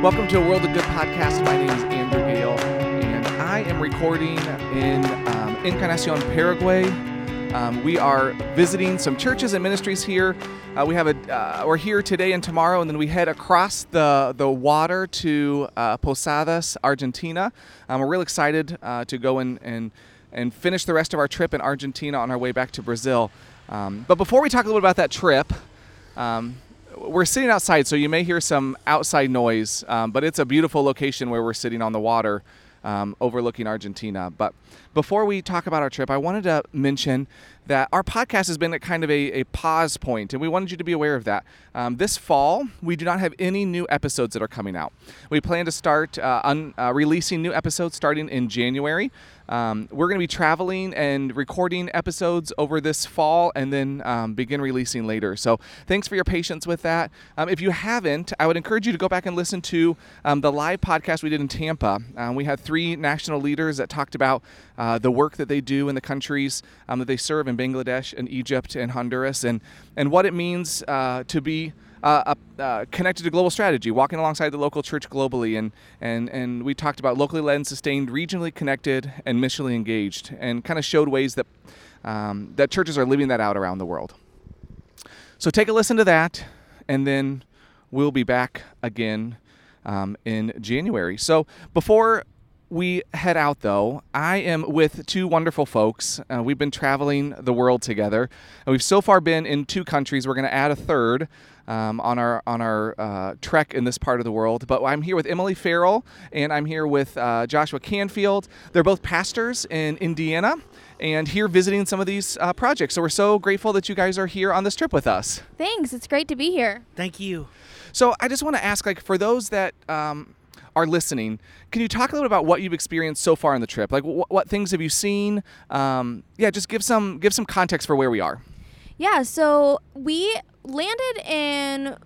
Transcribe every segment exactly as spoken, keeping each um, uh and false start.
Welcome to a World of Good podcast. My name is Andrew Gale, and I am recording in um, Encarnacion, Paraguay. Um, we are visiting some churches and ministries here. Uh, we have a uh, we're here today and tomorrow, and then we head across the the water to uh, Posadas, Argentina. Um, we're real excited uh, to go and and and finish the rest of our trip in Argentina on our way back to Brazil. Um, but before we talk a little bit about that trip. Um, We're sitting outside, so you may hear some outside noise, um, but it's a beautiful location where we're sitting on the water um, overlooking Argentina. But before we talk about our trip, I wanted to mention that our podcast has been at kind of a, a pause point, and we wanted you to be aware of that. Um, this fall, we do not have any new episodes that are coming out. We plan to start uh, un, uh, releasing new episodes starting in January. Um, we're going to be traveling and recording episodes over this fall and then um, begin releasing later. So thanks for your patience with that. Um, if you haven't, I would encourage you to go back and listen to um, the live podcast we did in Tampa. Um, we had three national leaders that talked about uh, the work that they do in the countries um, that they serve in Bangladesh and Egypt and Honduras, and, and what it means uh, to be Uh, uh, connected to global strategy, walking alongside the local church globally, and and and we talked about locally led and sustained, regionally connected, and missionally engaged, and kind of showed ways that um, that churches are living that out around the world. So take a listen to that, and then we'll be back again um, in January. So before we head out, though, I am with two wonderful folks. Uh, we've been traveling the world together, and we've so far been in two countries. We're going to add a third um, on our on our uh, trek in this part of the world. But I'm here with Emily Farrell, and I'm here with uh, Joshua Canfield. They're both pastors in Indiana, and here visiting some of these uh, projects. So we're so grateful that you guys are here on this trip with us. Thanks. It's great to be here. Thank you. So I just want to ask, like, for those that um, are listening, can you talk a little about what you've experienced so far on the trip? Like, wh- what things have you seen? Um, yeah, just give some give some context for where we are. Yeah, so we landed in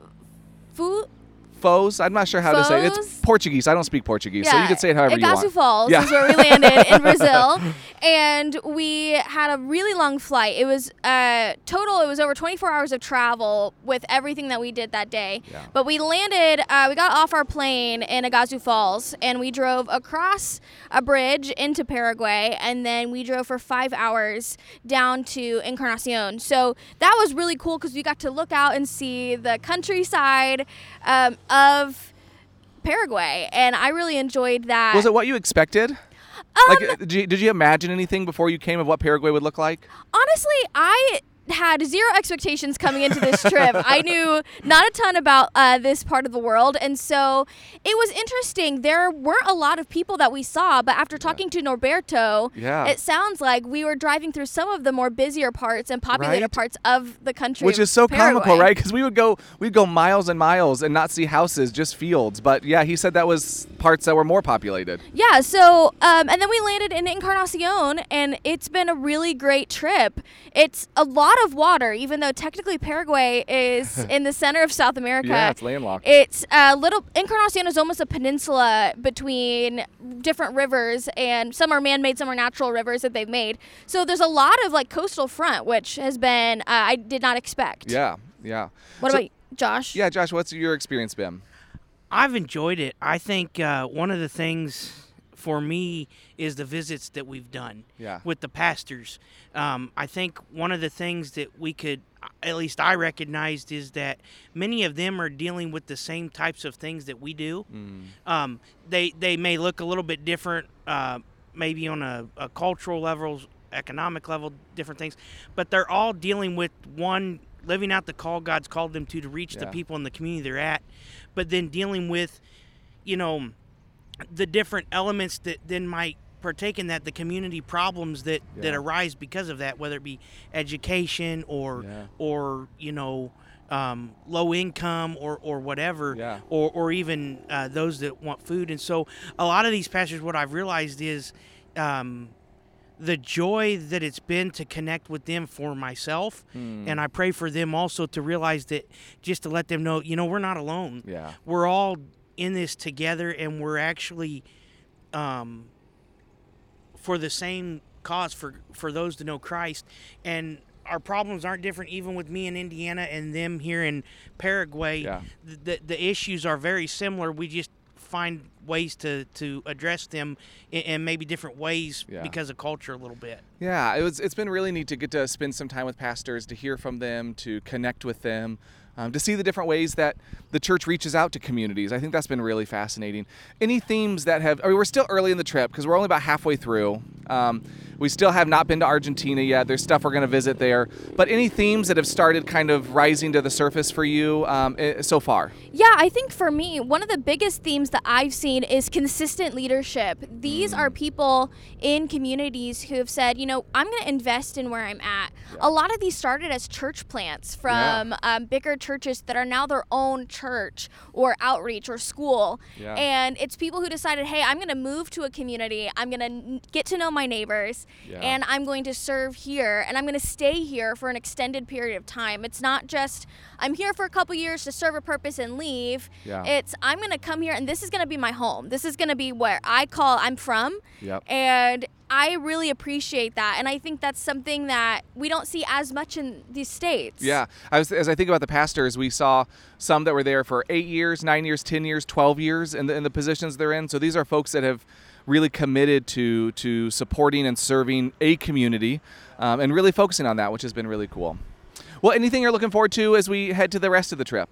Fu- Foz, I'm not sure how to say it. It's Foz? Portuguese. I don't speak Portuguese, yeah, so you can say it however you Iguazu want. Falls Yeah. is where we landed in Brazil, and we had a really long flight. It was uh, total, it was over twenty-four hours of travel with everything that we did that day. Yeah. But we landed, uh, we got off our plane in Iguazu Falls, and we drove across a bridge into Paraguay, and then we drove for five hours down to Encarnacion. So that was really cool because we got to look out and see the countryside um, of Paraguay, and I really enjoyed that. Was it what you expected? Um, like, did you, did you imagine anything before you came of what Paraguay would look like? Honestly, I had zero expectations coming into this trip. I knew not a ton about uh, this part of the world, and so it was interesting. There weren't a lot of people that we saw, but after talking to Norberto, Yeah. it sounds like we were driving through some of the more busier parts and populated Right? parts of the country. Which of is so Paraguay. comical, right? Because we would go we'd go miles and miles and not see houses, just fields. But yeah, he said that was parts that were more populated. Yeah, so, um, and then we landed in Encarnacion, and it's been a really great trip. It's a lot of water, even though technically Paraguay is in the center of South America. Yeah, it's landlocked. It's a little, Encarnacion is almost a peninsula between different rivers, and some are man-made, some are natural rivers that they've made. So there's a lot of, like, coastal front, which has been, uh, I did not expect. Yeah, yeah. What So- about you, Josh? Yeah, Josh, what's your experience been? I've enjoyed it. I think uh, one of the things for me is the visits that we've done Yeah. with the pastors. Um, I think one of the things that we could, at least I recognized, is that many of them are dealing with the same types of things that we do. Mm. Um, they they may look a little bit different, uh, maybe on a, a cultural level, economic level, different things, but they're all dealing with one, living out the call God's called them to to reach Yeah. the people in the community they're at, but then dealing with, you know, the different elements that then might partake in that, the community problems that, Yeah. that arise because of that, whether it be education or Yeah. or you know um, low income or or whatever, Yeah. or or even uh, those that want food. And so a lot of these pastors, what I've realized is um, the joy that it's been to connect with them for myself. Hmm. And I pray for them also to realize that, just to let them know, you know, we're not alone. Yeah. We're all in this together, and we're actually um, for the same cause, for, for those to know Christ. And our problems aren't different, even with me in Indiana and them here in Paraguay. Yeah. The, the issues are very similar. We just find ways to, to address them in, in maybe different ways Yeah. because of culture a little bit. Yeah, it was. It's been really neat to get to spend some time with pastors, to hear from them, to connect with them, um, to see the different ways that the church reaches out to communities. I think that's been really fascinating. Any themes that have? I mean, we're still early in the trip because we're only about halfway through. Um, we still have not been to Argentina yet. There's stuff we're going to visit there. But any themes that have started kind of rising to the surface for you um, eh, so far? Yeah, I think for me, one of the biggest themes that I've seen is consistent leadership. These are people in communities who have said, you know, I'm going to invest in where I'm at. Yeah. A lot of these started as church plants from Yeah. um, bigger churches that are now their own church or outreach or school. Yeah. And it's people who decided, hey, I'm going to move to a community. I'm going to n- get to know my neighbors. Yeah. And I'm going to serve here. And I'm going to stay here for an extended period of time. It's not just, I'm here for a couple years to serve a purpose and leave. Yeah. It's, I'm going to come here and this is going to be my home. This is going to be where I call I'm from. Yep. And I really appreciate that. And I think that's something that we don't see as much in these states. Yeah. I was, as I think about the pastors, we saw some that were there for eight years, nine years, ten years, twelve years in the, in the positions they're in. So these are folks that have really committed to to supporting and serving a community um, and really focusing on that, which has been really cool. Well, anything you're looking forward to as we head to the rest of the trip?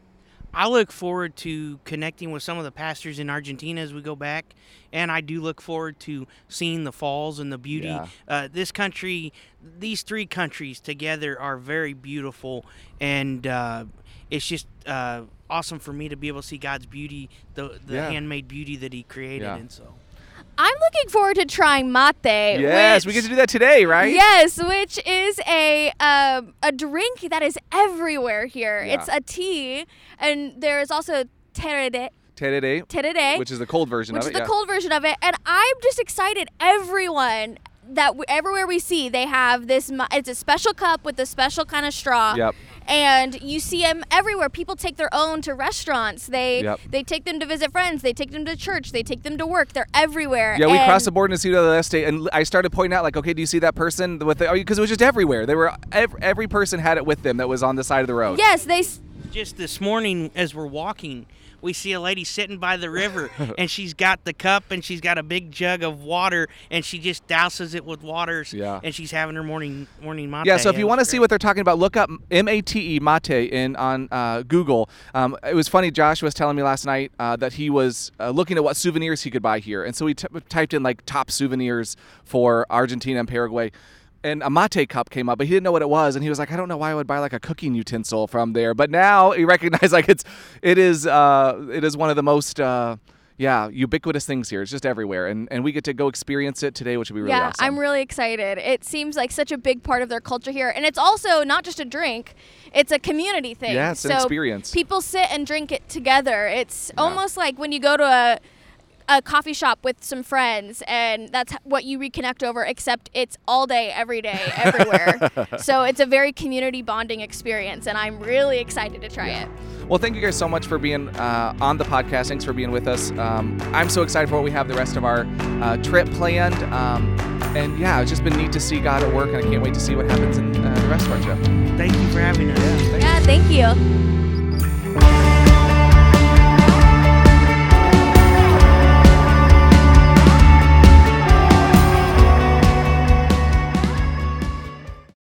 I look forward to connecting with some of the pastors in Argentina as we go back, and I do look forward to seeing the falls and the beauty. Yeah. Uh, this country, these three countries together are very beautiful, and uh, it's just uh, awesome for me to be able to see God's beauty, the, the Yeah. handmade beauty that He created, Yeah. and so. I'm looking forward to trying mate. Yes, which, we get to do that today, right? Yes, which is a um, a drink that is everywhere here. Yeah. It's a tea, and there is also tereré, Tereré, tereré, which is the cold version which of is it. the yeah. cold version of it. And I'm just excited. Everyone that w- everywhere we see, they have this. ma- It's a special cup with a special kind of straw. Yep. And you see them everywhere. People take their own to restaurants. They Yep. they take them to visit friends. They take them to church. They take them to work. They're everywhere. Yeah, we And- crossed the border in Ciudad del Este, and I started pointing out, like, okay, do you see that person with the? Because it was just everywhere. They were every, every person had it with them that was on the side of the road. Yes, they. s- Just this morning, as we're walking, we see a lady sitting by the river, and she's got the cup, and she's got a big jug of water, and she just douses it with waters, Yeah. and she's having her morning morning mate. Yeah, so if It you was want to see great. what they're talking about, look up M A T E, mate, in on uh, Google. Um, it was funny, Josh was telling me last night uh, that he was uh, looking at what souvenirs he could buy here. And so he t- typed in, like, top souvenirs for Argentina and Paraguay. And a mate cup came up, but he didn't know what it was, and he was like, "I don't know why I would buy like a cooking utensil from there." But now he recognized, like, it's, it is, uh, it is one of the most, uh, yeah, ubiquitous things here. It's just everywhere, and and we get to go experience it today, which would be really yeah, awesome. I'm really excited. It seems like such a big part of their culture here, and it's also not just a drink; it's a community thing. Yeah, it's an so experience. People sit and drink it together. It's Yeah. almost like when you go to a a coffee shop with some friends, and that's what you reconnect over, except it's all day, every day, everywhere. So it's a very community bonding experience, and I'm really excited to try it. Well, thank you guys so much for being uh, on the podcast. Thanks for being with us. Um, I'm so excited for what we have the rest of our uh, trip planned. Um, and yeah, it's just been neat to see God at work, and I can't wait to see what happens in uh, the rest of our trip. Thank you for having us. Yeah, thank you.